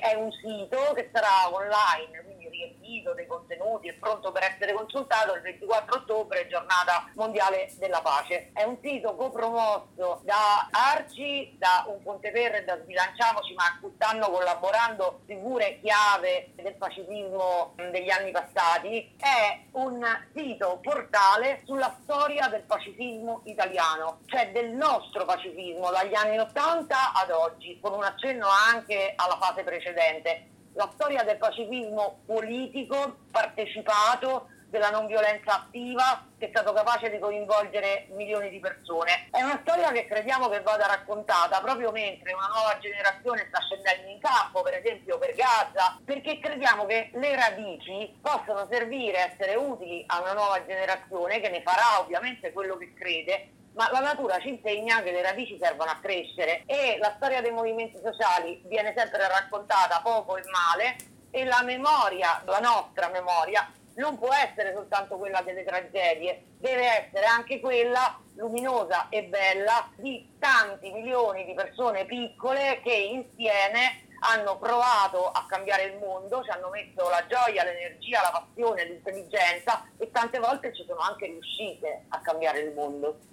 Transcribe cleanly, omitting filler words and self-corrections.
è un sito che sarà online, quindi riempito dei contenuti e pronto per essere consultato il 24 ottobre, giornata mondiale della pace. È un sito copromosso da ARCI, da Un Ponteferro e da Sbilanciamoci, ma stanno collaborando figure chiave del pacifismo degli anni passati. È un sito portale sulla storia del pacifismo italiano, cioè del nostro pacifismo dagli anni 80 ad oggi, con un accenno anche alla fase precedente. La storia del pacifismo politico, partecipato, della non violenza attiva, che è stato capace di coinvolgere milioni di persone. È una storia che crediamo che vada raccontata proprio mentre una nuova generazione sta scendendo in campo, per esempio per Gaza, perché crediamo che le radici possano servire, essere utili a una nuova generazione che ne farà ovviamente quello che crede, ma la natura ci insegna che le radici servono a crescere e la storia dei movimenti sociali viene sempre raccontata poco e male, e la memoria, la nostra memoria, non può essere soltanto quella delle tragedie, deve essere anche quella luminosa e bella di tanti milioni di persone piccole che insieme hanno provato a cambiare il mondo, ci hanno messo la gioia, l'energia, la passione, l'intelligenza, e tante volte ci sono anche riuscite a cambiare il mondo.